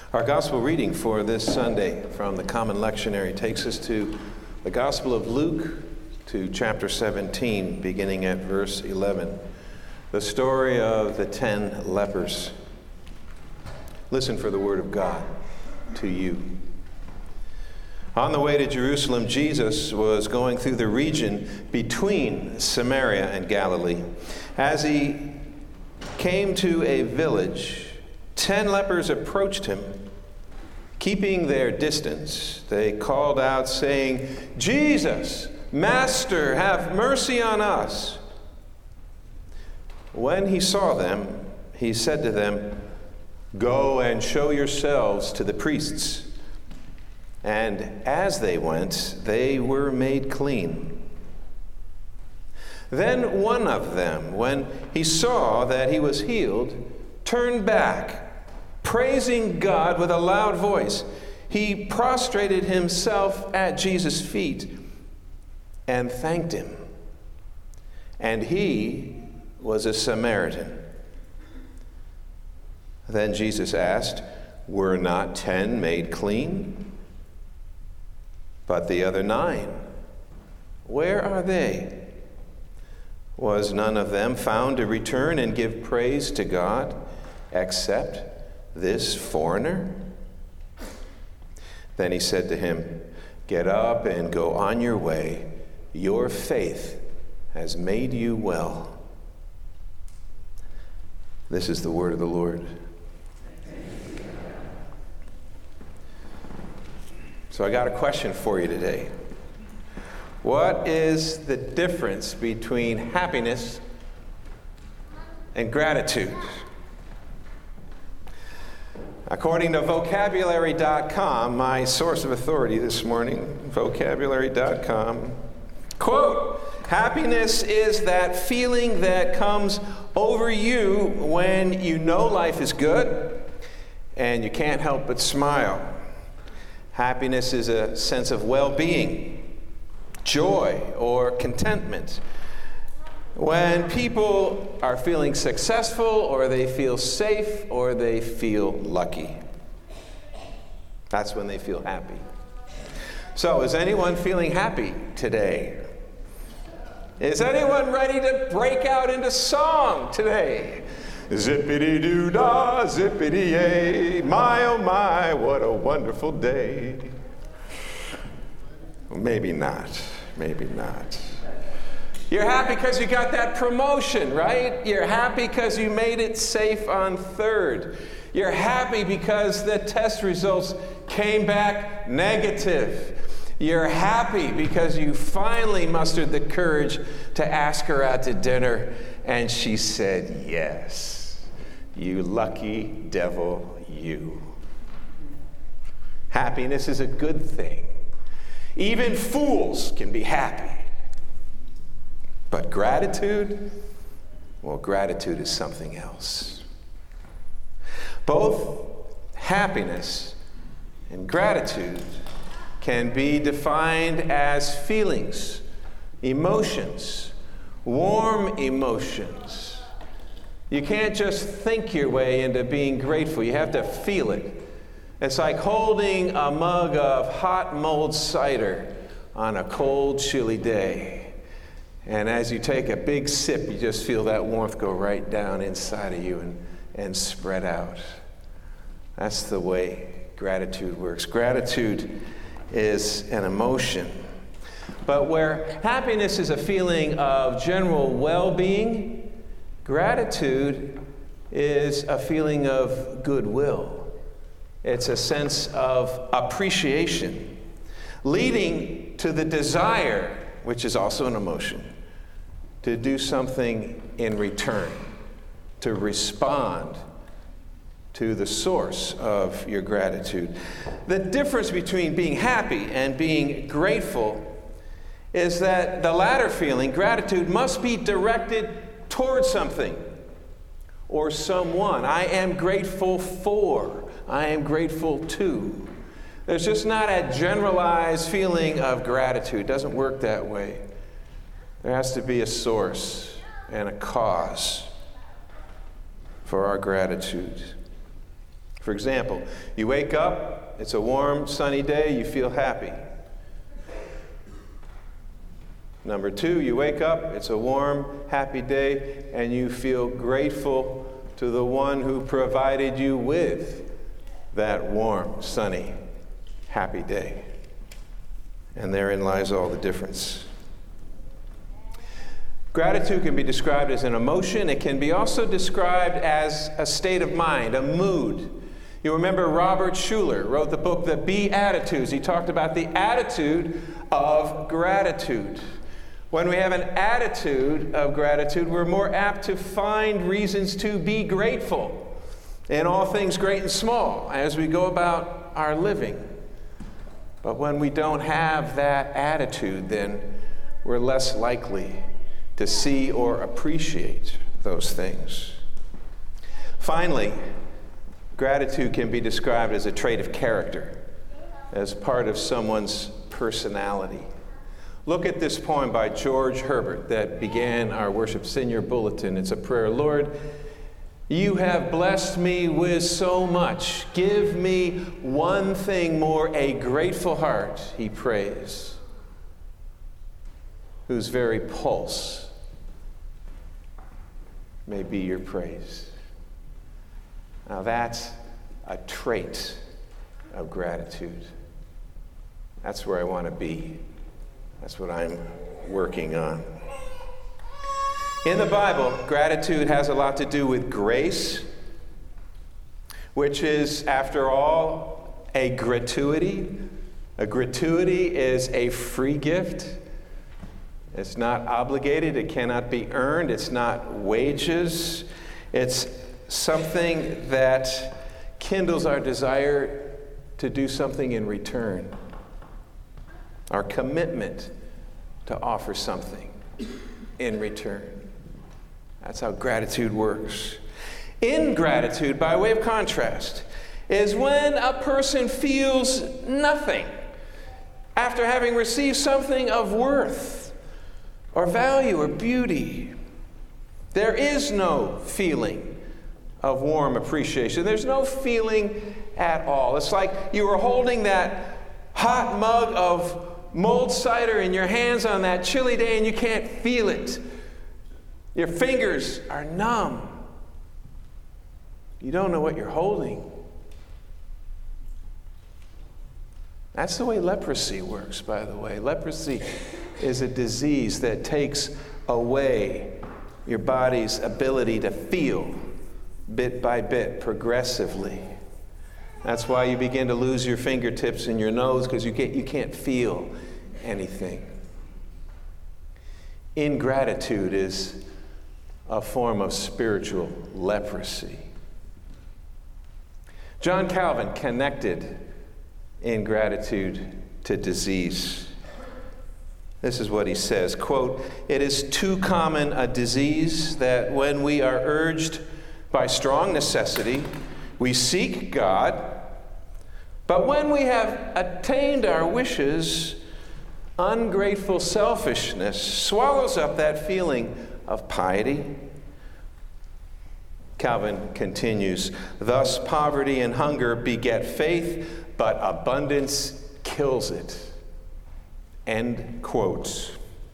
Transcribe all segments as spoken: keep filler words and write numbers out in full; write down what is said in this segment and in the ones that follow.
Our gospel reading for this Sunday from the Common Lectionary takes us to the Gospel of Luke, to chapter seventeen, beginning at verse eleven. The story of the ten lepers. Listen for the word of God to you. On the way to Jerusalem, Jesus was going through the region between Samaria and Galilee. As he came to a village, ten lepers approached him. Keeping their distance, they called out, saying, "Jesus, Master, have mercy on us." When he saw them, he said to them, "Go and show yourselves to the priests." And as they went, they were made clean. Then one of them, when he saw that he was healed, turned back, praising God with a loud voice. He prostrated himself at Jesus' feet and thanked him. And he was a Samaritan. Then Jesus asked, "Were not ten made clean? But the other nine, where are they? Was none of them found to return and give praise to God, except this foreigner?" Then he said to him, "Get up and go on your way. Your faith has made you well." This is the word of the Lord. So I got a question for you today. What is the difference between happiness and gratitude? According to vocabulary dot com, my source of authority this morning, vocabulary dot com, quote, "Happiness is that feeling that comes over you when you know life is good and you can't help but smile. Happiness is a sense of well-being, joy, or contentment. When people are feeling successful, or they feel safe, or they feel lucky. That's when they feel happy. So, is anyone feeling happy today? Is anyone ready to break out into song today? Zippity-doo-dah, zippity-yay, my oh my, what a wonderful day. Well, maybe not, maybe not. You're happy because you got that promotion, right? You're happy because you made it safe on third. You're happy because the test results came back negative. You're happy because you finally mustered the courage to ask her out to dinner, and she said yes. You lucky devil, you. Happiness is a good thing. Even fools can be happy. But gratitude, well, gratitude is something else. Both happiness and gratitude can be defined as feelings, emotions, warm emotions. You can't just think your way into being grateful. You have to feel it. It's like holding a mug of hot mulled cider on a cold, chilly day. And as you take a big sip, you just feel that warmth go right down inside of you and, and spread out. That's the way gratitude works. Gratitude is an emotion. But where happiness is a feeling of general well-being, gratitude is a feeling of goodwill. It's a sense of appreciation, leading to the desire, which is also an emotion, to do something in return, to respond to the source of your gratitude. The difference between being happy and being grateful is that the latter feeling, gratitude, must be directed towards something or someone. I am grateful for. I am grateful to. There's just not a generalized feeling of gratitude. It doesn't work that way. There has to be a source and a cause for our gratitude. For example, you wake up, it's a warm, sunny day, you feel happy. Number two, you wake up, it's a warm, happy day, and you feel grateful to the one who provided you with that warm, sunny, happy day. And therein lies all the difference. Gratitude can be described as an emotion. It can be also described as a state of mind, a mood. You remember Robert Schuller wrote the book, The Beatitudes. He talked about the attitude of gratitude. When we have an attitude of gratitude, we're more apt to find reasons to be grateful in all things great and small as we go about our living. But when we don't have that attitude, then we're less likely to see or appreciate those things. Finally, gratitude can be described as a trait of character, as part of someone's personality. Look at this poem by George Herbert that began our worship senior bulletin. It's a prayer. Lord, you have blessed me with so much. Give me one thing more, a grateful heart, he prays, whose very pulse may be your praise. Now that's a trait of gratitude. That's where I want to be. That's what I'm working on. In the Bible, gratitude has a lot to do with grace, which is, after all, a gratuity. A gratuity is a free gift. It's not obligated. It cannot be earned. It's not wages. It's something that kindles our desire to do something in return. Our commitment to offer something in return. That's how gratitude works. Ingratitude, by way of contrast, is when a person feels nothing after having received something of worth or value or beauty. There is no feeling of warm appreciation. There's no feeling at all. It's like you were holding that hot mug of mulled cider in your hands on that chilly day and you can't feel it. Your fingers are numb. You don't know what you're holding. That's the way leprosy works, by the way. Leprosy is a disease that takes away your body's ability to feel bit by bit, progressively. That's why you begin to lose your fingertips and your nose, because you can't, you can't feel anything. Ingratitude is a form of spiritual leprosy. John Calvin connected ingratitude to disease. This is what he says, quote, "It is too common a disease that when we are urged by strong necessity, we seek God, but when we have attained our wishes, ungrateful selfishness swallows up that feeling of piety." Calvin continues, "Thus poverty and hunger beget faith, but abundance kills it." End quotes.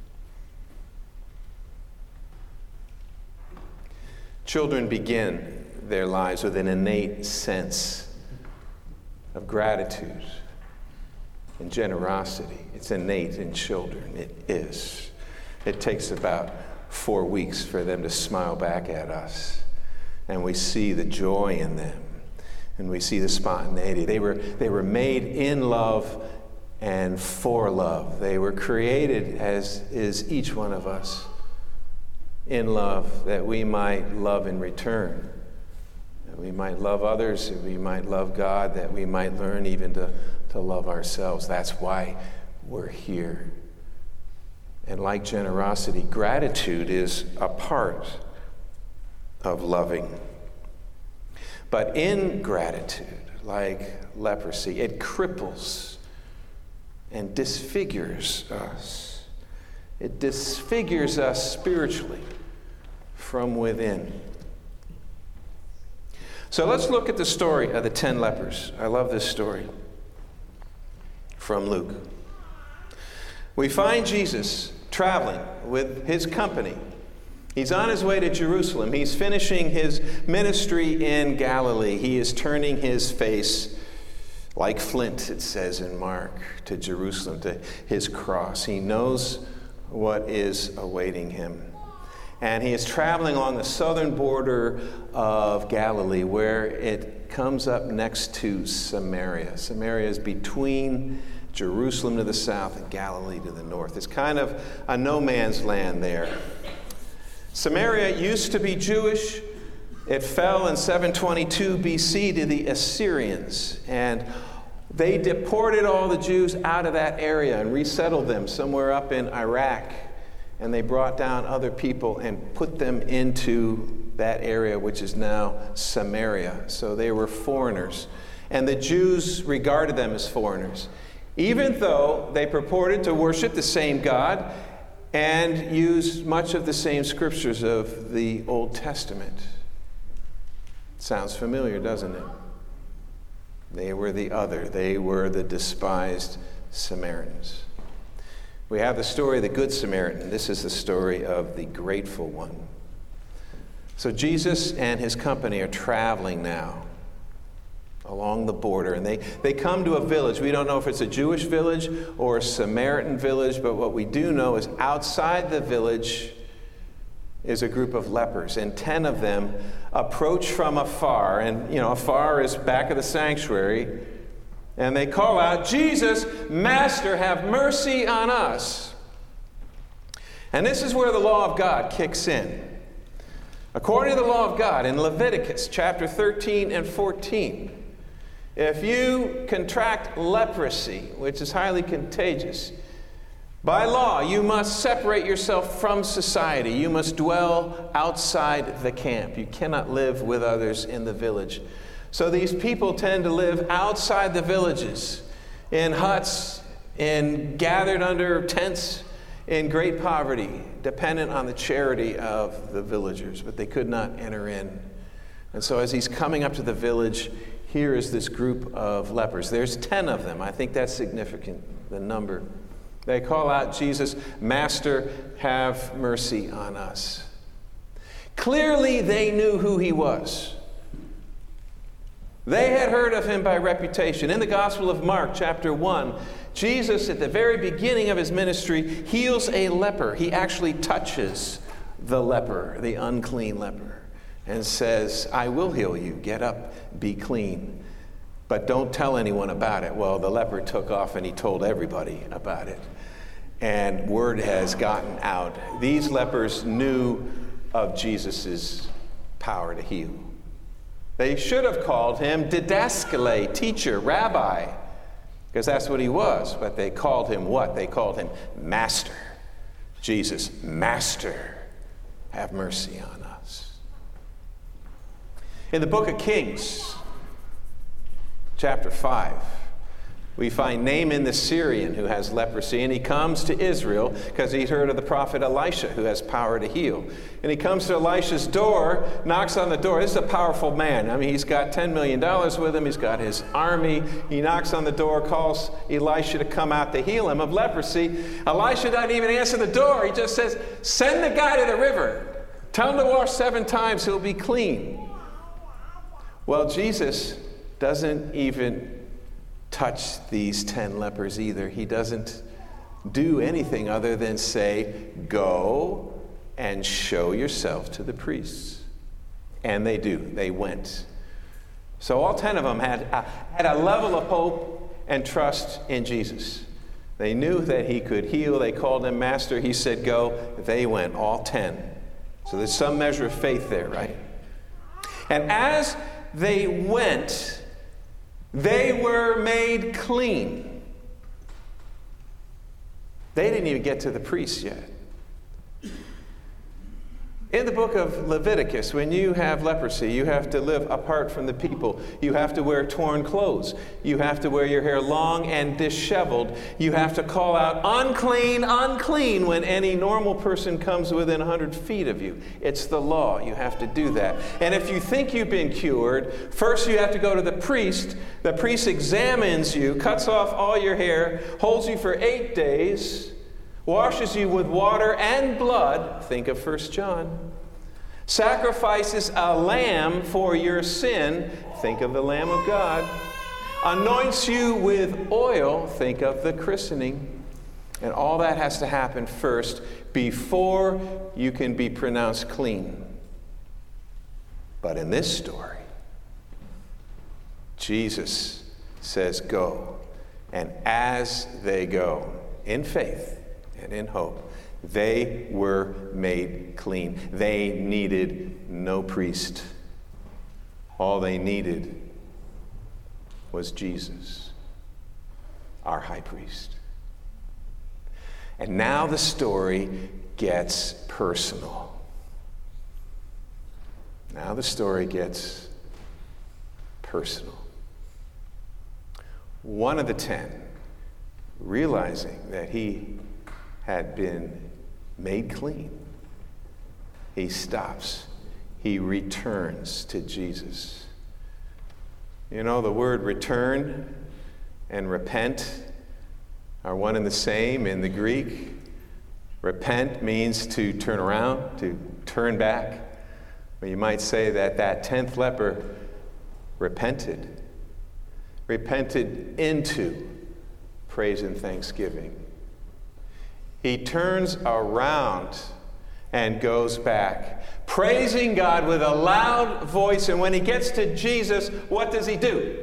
Children begin their lives with an innate sense of gratitude and generosity. It's innate in children. It is. It takes about four weeks for them to smile back at us. And we see the joy in them. And we see the spontaneity. They were, they were made in love and for love. They were created, as is each one of us, in love, that we might love in return. That we might love others, that we might love God, that we might learn even to, to love ourselves. That's why we're here. And like generosity, gratitude is a part of loving. But ingratitude, like leprosy, it cripples and disfigures us. It disfigures us spiritually from within. So let's look at the story of the ten lepers. I love this story from Luke. We find Jesus traveling with his company. He's on his way to Jerusalem. He's finishing his ministry in Galilee. He is turning his face like flint, it says in Mark, to Jerusalem, to his cross. He knows what is awaiting him. And he is traveling along the southern border of Galilee, where it comes up next to Samaria. Samaria is between Jerusalem to the south and Galilee to the north. It's kind of a no man's land there. Samaria used to be Jewish. It fell in seven twenty-two B C to the Assyrians, and they deported all the Jews out of that area and resettled them somewhere up in Iraq. And they brought down other people and put them into that area, which is now Samaria. So they were foreigners. And the Jews regarded them as foreigners, even though they purported to worship the same God and use much of the same scriptures of the Old Testament. Sounds familiar, doesn't it? They were the other. They were the despised Samaritans. We have the story of the Good Samaritan. This is the story of the grateful one. So Jesus and his company are traveling now along the border, and they, they come to a village. We don't know if it's a Jewish village or a Samaritan village, but what we do know is outside the village is a group of lepers, and ten of them approach from afar, and you know, afar is back of the sanctuary, and they call out, "Jesus, Master, have mercy on us." And this is where the law of God kicks in. According to the law of God, in Leviticus chapter thirteen and fourteen, if you contract leprosy, which is highly contagious, by law, you must separate yourself from society. You must dwell outside the camp. You cannot live with others in the village. So these people tend to live outside the villages, in huts, in gathered under tents, in great poverty, dependent on the charity of the villagers, but they could not enter in. And so as he's coming up to the village, here is this group of lepers. There's ten of them. I think that's significant, the number. They call out, "Jesus, Master, have mercy on us." Clearly, they knew who he was. They had heard of him by reputation. In the Gospel of Mark, chapter one, Jesus, at the very beginning of his ministry, heals a leper. He actually touches the leper, the unclean leper, and says, "I will heal you. Get up, be clean. But don't tell anyone about it." Well, the leper took off and he told everybody about it. And word has gotten out. These lepers knew of Jesus' power to heal. They should have called him didaskale, teacher, rabbi, because that's what he was. But they called him what? They called him Master. Jesus, Master, have mercy on us. In the book of Kings, chapter five, we find Naaman the Syrian who has leprosy, and he comes to Israel because he'd heard of the prophet Elisha who has power to heal. And he comes to Elisha's door, knocks on the door. This is a powerful man. I mean, he's got ten million dollars with him. He's got his army. He knocks on the door, calls Elisha to come out to heal him of leprosy. Elisha doesn't even answer the door. He just says, "Send the guy to the river. Tell him to wash seven times. He'll be clean." Well, Jesus doesn't even touch these ten lepers either. He doesn't do anything other than say, "Go and show yourself to the priests." And they do. They went. So all ten of them had a, had a level of hope and trust in Jesus. They knew that he could heal. They called him Master. He said, "Go." They went, all ten. So there's some measure of faith there, right? And as they went, they were made clean. They didn't even get to the priests yet. In the book of Leviticus, when you have leprosy, you have to live apart from the people. You have to wear torn clothes. You have to wear your hair long and disheveled. You have to call out, unclean, unclean, when any normal person comes within one hundred feet of you. It's the law. You have to do that. And if you think you've been cured, first you have to go to the priest. The priest examines you, cuts off all your hair, holds you for eight days, washes you with water and blood, think of First John, sacrifices a lamb for your sin, think of the Lamb of God, anoints you with oil, think of the christening, and all that has to happen first before you can be pronounced clean. But in this story, Jesus says go, and as they go, in faith, and in hope, they were made clean. They needed no priest. All they needed was Jesus, our high priest. And now the story gets personal. Now the story gets personal. One of the ten, realizing that he had been made clean, he stops. He returns to Jesus. You know, the word return and repent are one and the same in the Greek. Repent means to turn around, to turn back. But you might say that that tenth leper repented, repented into praise and thanksgiving. He turns around and goes back, praising God with a loud voice. And when he gets to Jesus, what does he do?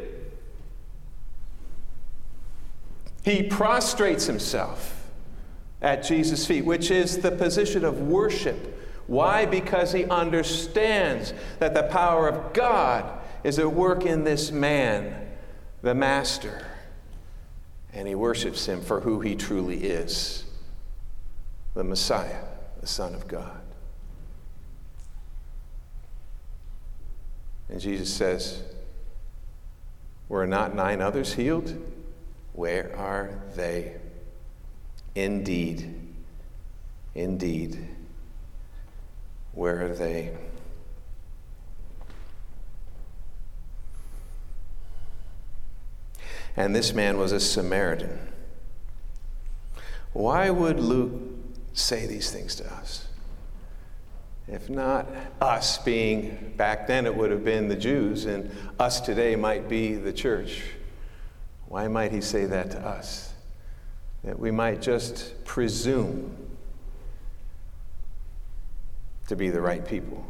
He prostrates himself at Jesus' feet, which is the position of worship. Why? Because he understands that the power of God is at work in this man, the Master. And he worships him for who he truly is. The Messiah, the Son of God. And Jesus says, were not nine others healed? Where are they? Indeed, indeed, where are they? And this man was a Samaritan. Why would Luke say these things to us? If not us being, back then it would have been the Jews, and us today might be the church. Why might he say that to us? That we might just presume to be the right people.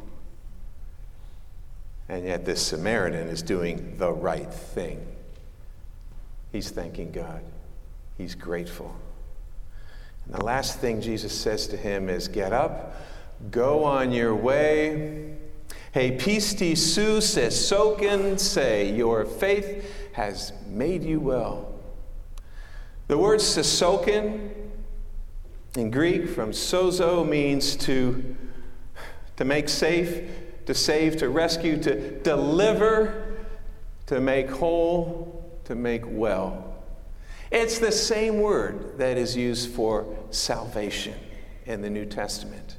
And yet this Samaritan is doing the right thing. He's thanking God. He's grateful. And the last thing Jesus says to him is, get up, go on your way. Hey, pistis su se soken se, your faith has made you well. The word sesoken in Greek from sozo means to, to make safe, to save, to rescue, to deliver, to make whole, to make well. It's the same word that is used for salvation in the New Testament.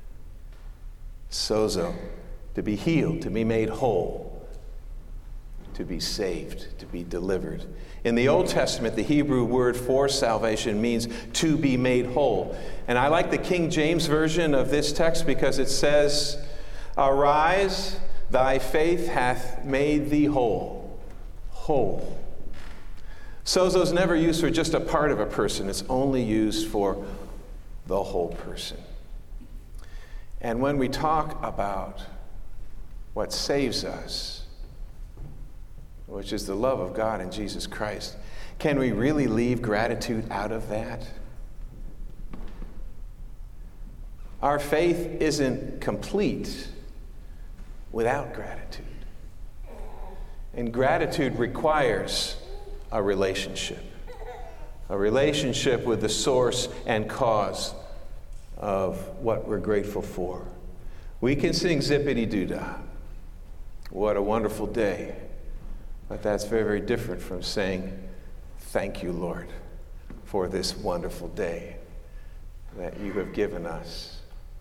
Sozo, to be healed, to be made whole, to be saved, to be delivered. In the Old Testament, the Hebrew word for salvation means to be made whole. And I like the King James Version of this text because it says, arise, thy faith hath made thee whole. Whole. Sozo is never used for just a part of a person. It's only used for the whole person. And when we talk about what saves us, which is the love of God in Jesus Christ, can we really leave gratitude out of that? Our faith isn't complete without gratitude. And gratitude requires a relationship. A relationship with the source and cause of what we're grateful for. We can sing zippity-doo-dah. What a wonderful day. But that's very, very different from saying, thank you, Lord, for this wonderful day that you have given us.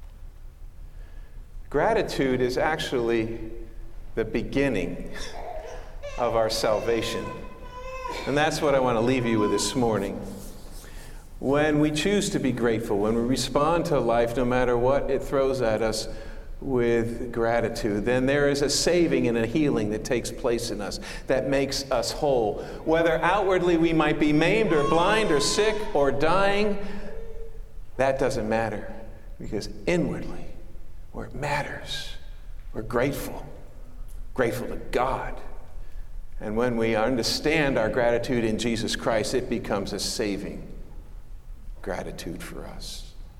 Gratitude is actually the beginning of our salvation. And that's what I want to leave you with this morning. When we choose to be grateful, when we respond to life, no matter what it throws at us, with gratitude, then there is a saving and a healing that takes place in us that makes us whole. Whether outwardly we might be maimed or blind or sick or dying, that doesn't matter, because inwardly, where it matters, we're grateful, grateful to God. And when we understand our gratitude in Jesus Christ, it becomes a saving gratitude for us.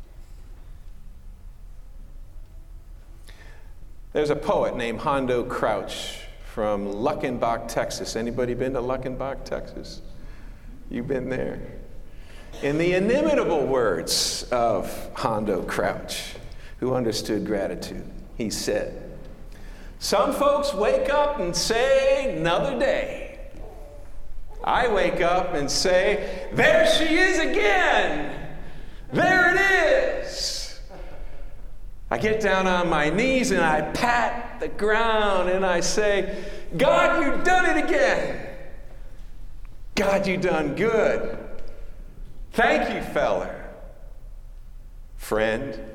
There's a poet named Hondo Crouch from Luckenbach, Texas. Anybody been to Luckenbach, Texas? You've been there. In the inimitable words of Hondo Crouch, who understood gratitude, he said, "Some folks wake up and say, another day. I wake up and say, there she is again. There it is." I get down on my knees and I pat the ground and I say, God, you done it again. God, you done good. Thank you, feller. Friend.